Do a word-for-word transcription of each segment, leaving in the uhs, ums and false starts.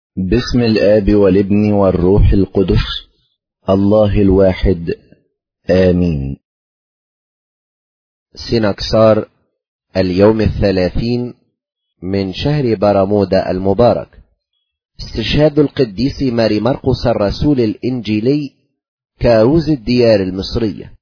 باسم الآب والابن والروح القدس الله الواحد آمين. سنكسار اليوم الثلاثين من شهر برمودا المبارك. استشهاد القديس ماري مرقس الرسول الإنجيلي كاروز الديار المصرية.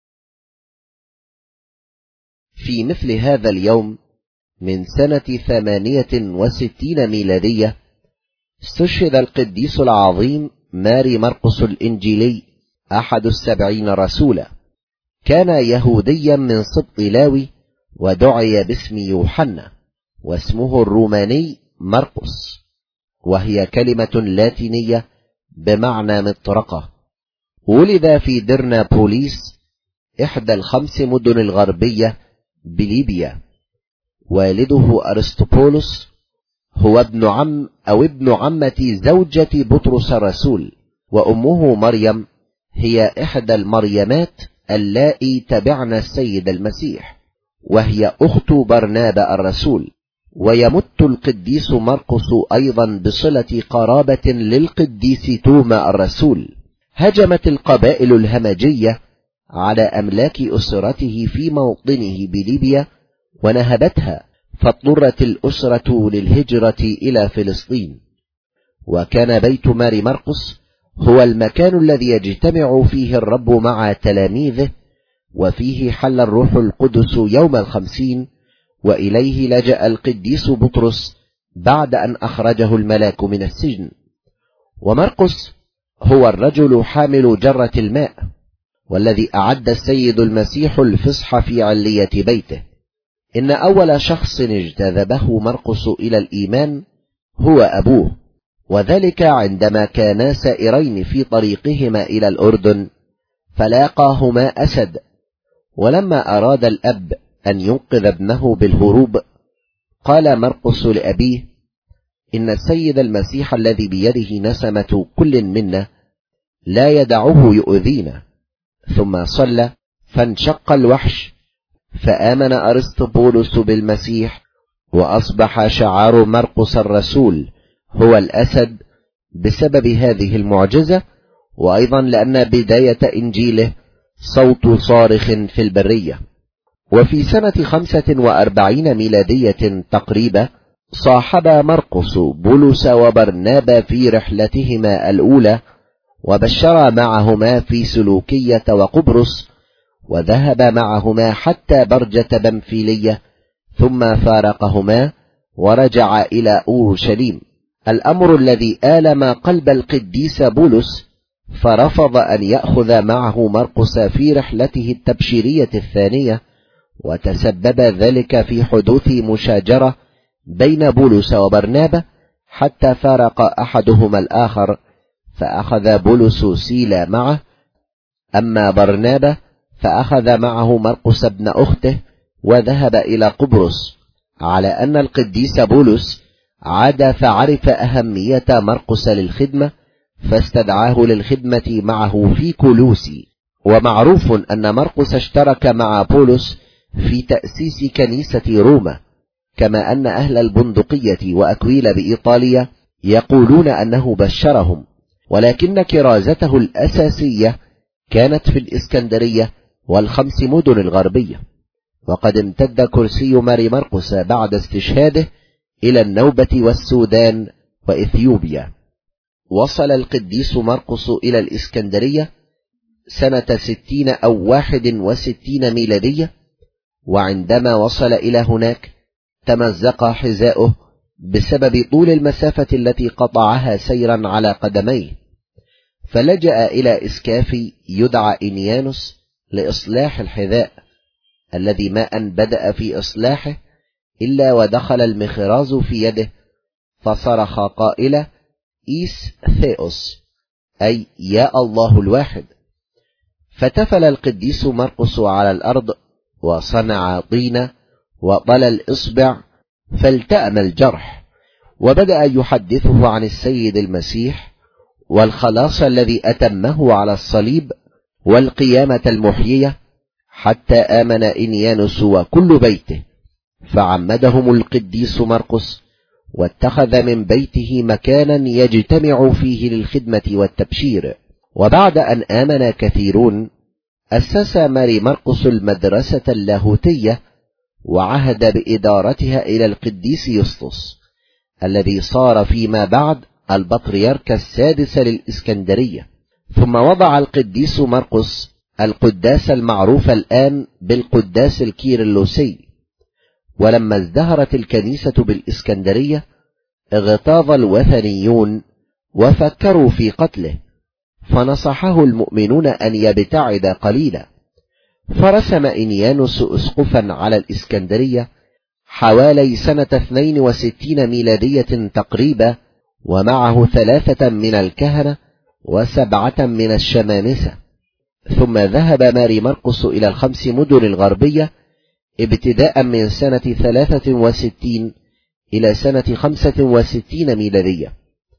في مثل هذا اليوم من سنة ثمانية وستين ميلادية استشهد القديس العظيم ماري مرقس الإنجيلي أحد السبعين رسولا. كان يهوديا من سبط لاوي ودعي باسم يوحنا، واسمه الروماني مرقس، وهي كلمة لاتينية بمعنى مطرقة. ولد في درنابوليس إحدى الخمس مدن الغربية بليبيا. والده أرسطوبولوس هو ابن عم أو ابن عمة زوجة بطرس الرسول، وأمه مريم هي إحدى المريمات اللائي تبعن السيد المسيح، وهي أخت برنابا الرسول. ويمت القديس مرقس أيضا بصلة قرابة للقديس توما الرسول. هجمت القبائل الهمجية على أملاك أسرته في موطنه بليبيا ونهبتها، فاضطرت الأسرة للهجرة إلى فلسطين. وكان بيت ماري مرقس هو المكان الذي يجتمع فيه الرب مع تلاميذه، وفيه حل الروح القدس يوم الخمسين، وإليه لجأ القديس بطرس بعد أن أخرجه الملاك من السجن. ومرقس هو الرجل حامل جرة الماء، والذي أعد السيد المسيح الفصح في علية بيته. إن أول شخص اجتذبه مرقس إلى الإيمان هو أبوه، وذلك عندما كانا سائرين في طريقهما إلى الأردن فلاقاهما أسد. ولما أراد الأب أن ينقذ ابنه بالهروب قال مرقس لأبيه: إن السيد المسيح الذي بيده نسمة كل منا لا يدعه يؤذينا. ثم صلى فانشق الوحش، فآمن أرسطوبولوس بالمسيح، وأصبح شعار مرقس الرسول هو الأسد بسبب هذه المعجزة، وأيضا لأن بداية إنجيله صوت صارخ في البرية. وفي سنة خمسة وأربعين ميلادية تقريبا صاحب مرقس بولس وبرنابا في رحلتهما الأولى، وبشر معهما في سلوكية وقبرص، وذهب معهما حتى برجة بنفيلية، ثم فارقهما ورجع إلى أورشليم، الأمر الذي آلم قلب القديس بولس، فرفض أن يأخذ معه مرقس في رحلته التبشيرية الثانية، وتسبب ذلك في حدوث مشاجرة بين بولس وبرنابا حتى فارق أحدهما الآخر، فأخذ بولس سيلا معه، أما برنابا فأخذ معه مرقس ابن أخته وذهب إلى قبرص، على أن القديس بولس عاد فعرف أهمية مرقس للخدمة، فاستدعاه للخدمة معه في كولوسي. ومعروف أن مرقس اشترك مع بولس في تأسيس كنيسة روما، كما أن أهل البندقية وأكويل بإيطاليا يقولون أنه بشرهم، ولكن كرازته الأساسية كانت في الإسكندرية والخمس مدن الغربية. وقد امتد كرسي ماري مرقس بعد استشهاده إلى النوبة والسودان وإثيوبيا. وصل القديس مرقس إلى الإسكندرية سنة ستين أو واحد وستين ميلادية، وعندما وصل إلى هناك تمزق حذاؤه بسبب طول المسافة التي قطعها سيرا على قدميه، فلجأ إلى إسكافي يدعى إنيانوس لإصلاح الحذاء، الذي ما أن بدأ في إصلاحه إلا ودخل المخراز في يده، فصرخ قائلا: إيس ثيوس، أي يا الله الواحد. فتفل القديس مرقس على الأرض وصنع طينة وطل الإصبع فالتأم الجرح، وبدأ يحدثه عن السيد المسيح والخلاص الذي أتمه على الصليب والقيامة المحيية، حتى آمن إنيانوس وكل بيته، فعمدهم القديس مرقس واتخذ من بيته مكانا يجتمع فيه للخدمة والتبشير. وبعد أن آمن كثيرون أسس ماري مرقس المدرسة اللاهوتية، وعهد بإدارتها إلى القديس يسطس الذي صار فيما بعد البطريرك السادس للإسكندرية. ثم وضع القديس مرقس القداس المعروف الآن بالقداس الكيرلسي. ولما ازدهرت الكنيسة بالإسكندرية اغتاظ الوثنيون وفكروا في قتله، فنصحه المؤمنون أن يبتعد قليلا، فرسم إنيانوس أسقفا على الإسكندرية حوالي سنة اثنين وستين ميلادية تقريبا، ومعه ثلاثة من الكهنة وسبعة من الشمامسة. ثم ذهب ماري مرقس إلى الخمس مدن الغربية ابتداء من سنة ثلاثة وستين إلى سنة خمسة وستين ميلادية،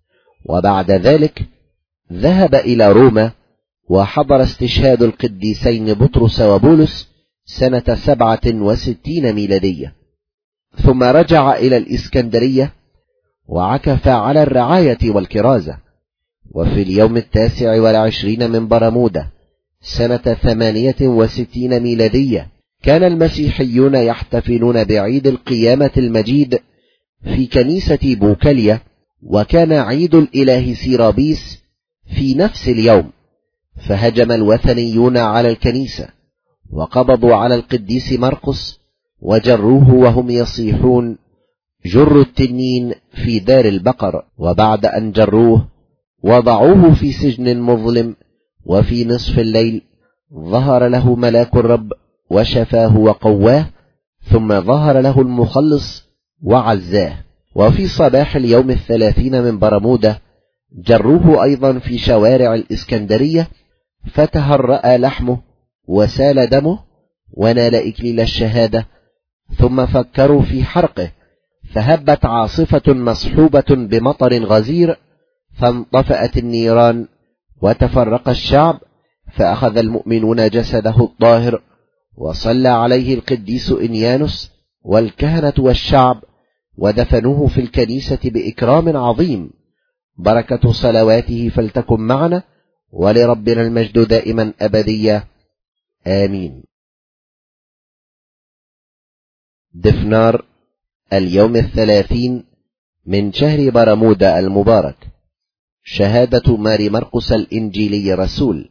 وبعد ذلك ذهب إلى روما وحضر استشهاد القديسين بطرس وبولس سنة سبعة وستين ميلادية. ثم رجع إلى الإسكندرية وعكف على الرعاية والكرازة. وفي اليوم التاسع والعشرين من برمودة سنة ثمانية وستين ميلادية كان المسيحيون يحتفلون بعيد القيامة المجيد في كنيسة بوكاليا، وكان عيد الإله سيرابيس في نفس اليوم. فهجم الوثنيون على الكنيسة وقبضوا على القديس مرقس وجروه وهم يصيحون: جروا التنين في دار البقر. وبعد أن جروه وضعوه في سجن مظلم، وفي نصف الليل ظهر له ملاك الرب وشفاه وقواه، ثم ظهر له المخلص وعزاه. وفي صباح اليوم الثلاثين من برمودة جروه أيضا في شوارع الإسكندرية، فتهرأ لحمه وسال دمه ونال إكليل الشهادة. ثم فكروا في حرقه، فهبت عاصفة مصحوبة بمطر غزير، فانطفأت النيران وتفرق الشعب، فأخذ المؤمنون جسده الطاهر وصلى عليه القديس إنيانوس والكهنة والشعب، ودفنوه في الكنيسة بإكرام عظيم. بركة صلواته فلتكن معنا، ولربنا المجد دائما أبديا، آمين. دفنار اليوم الثلاثين من شهر برمودة المبارك. شهادة ماري مرقس الإنجيلي رسول.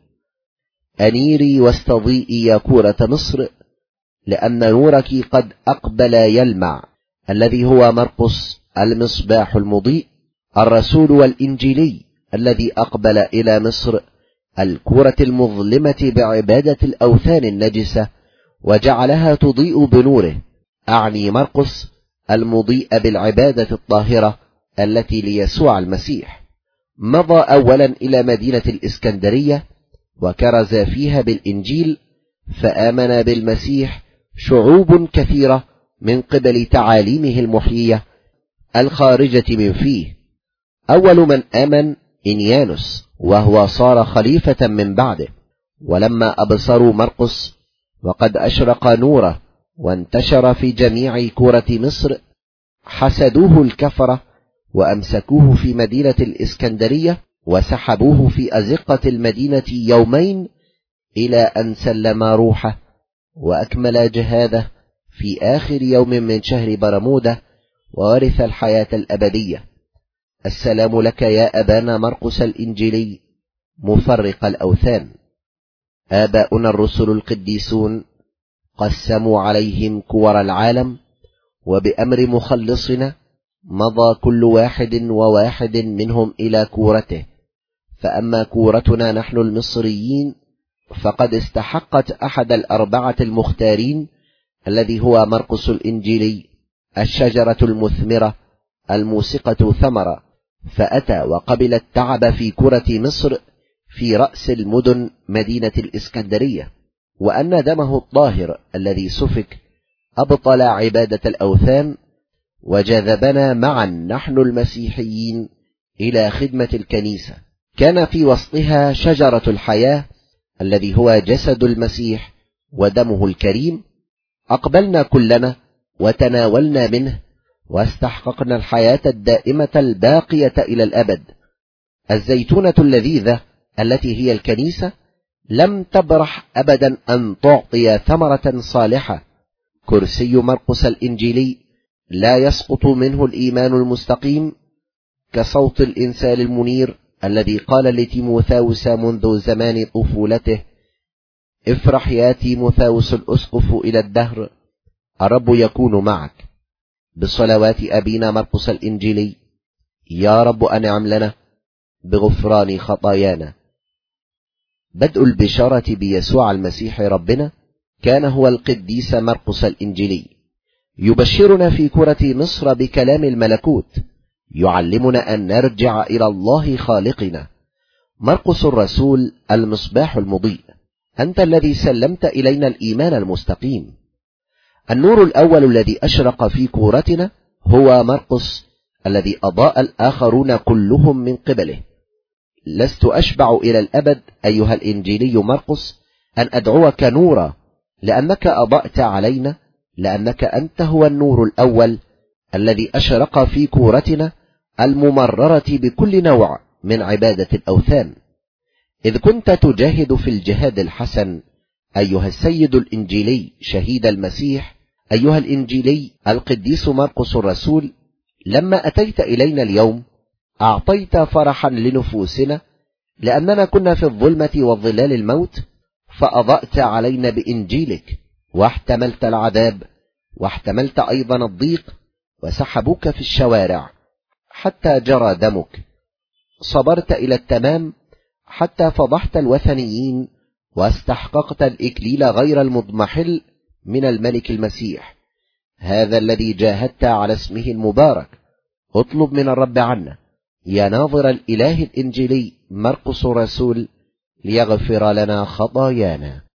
أنيري واستضيئي يا كورة مصر، لأن نورك قد أقبل يلمع، الذي هو مرقس المصباح المضيء الرسول والإنجيلي، الذي أقبل إلى مصر الكورة المظلمة بعبادة الأوثان النجسة وجعلها تضيء بنوره، أعني مرقس المضيء بالعبادة الطاهرة التي ليسوع المسيح. مضى أولا إلى مدينة الإسكندرية وكرز فيها بالإنجيل، فآمن بالمسيح شعوب كثيرة من قبل تعاليمه المحيية الخارجة من فيه. أول من آمن إنيانوس، وهو صار خليفة من بعده. ولما أبصروا مرقس وقد أشرق نوره وانتشر في جميع كرة مصر، حسدوه الكفرة وأمسكوه في مدينة الإسكندرية وسحبوه في أزقة المدينة يومين، إلى أن سلم روحه وأكمل جهاده في آخر يوم من شهر برمودة، وورث الحياة الأبدية. السلام لك يا أبانا مرقس الإنجيلي مفرق الأوثان. آباؤنا الرسل القديسون قسموا عليهم كور العالم، وبأمر مخلصنا مضى كل واحد وواحد منهم إلى كورته. فأما كورتنا نحن المصريين فقد استحقت أحد الأربعة المختارين، الذي هو مرقس الإنجيلي، الشجرة المثمرة الموسقة ثمرة، فأتى وقبل التعب في كرة مصر في رأس المدن مدينة الإسكندرية، وأن دمه الطاهر الذي سفك أبطل عبادة الأوثان، وجذبنا معا نحن المسيحيين إلى خدمة الكنيسة. كان في وسطها شجرة الحياة الذي هو جسد المسيح ودمه الكريم. أقبلنا كلنا وتناولنا منه، واستحققنا الحياة الدائمة الباقية إلى الأبد. الزيتونة اللذيذة التي هي الكنيسة لم تبرح أبدا أن تعطي ثمرة صالحة. كرسي مرقس الإنجيلي لا يسقط منه الإيمان المستقيم كصوت الإنسان المنير الذي قال لتيموثاوس منذ زمان طفولته: افرح يا تيموثاوس الأسقف إلى الدهر، الرب يكون معك. بصلوات أبينا مرقس الإنجيلي، يا رب أنعم لنا بغفران خطايانا. بدء البشارة بيسوع المسيح ربنا كان هو القديس مرقس الإنجيلي، يبشرنا في كرة مصر بكلام الملكوت، يعلمنا أن نرجع إلى الله خالقنا. مرقس الرسول المصباح المضيء، أنت الذي سلمت إلينا الإيمان المستقيم. النور الأول الذي أشرق في كورتنا هو مرقس الذي أضاء الآخرون كلهم من قبله. لست أشبع إلى الأبد أيها الإنجيلي مرقس أن أدعوك نورا، لأنك أضأت علينا، لأنك أنت هو النور الأول الذي أشرق في كورتنا الممررة بكل نوع من عبادة الأوثان. إذ كنت تجاهد في الجهاد الحسن أيها السيد الإنجيلي شهيد المسيح، أيها الإنجيلي القديس مرقس الرسول، لما أتيت إلينا اليوم أعطيت فرحا لنفوسنا، لأننا كنا في الظلمة والظلال الموت، فأضأت علينا بإنجيلك، واحتملت العذاب، واحتملت أيضا الضيق، وسحبوك في الشوارع حتى جرى دمك. صبرت إلى التمام حتى فضحت الوثنيين، واستحققت الإكليل غير المضمحل من الملك المسيح، هذا الذي جاهدت على اسمه المبارك. اطلب من الرب عنا يا ناظر الإله الإنجيلي مرقس الرسول ليغفر لنا خطايانا.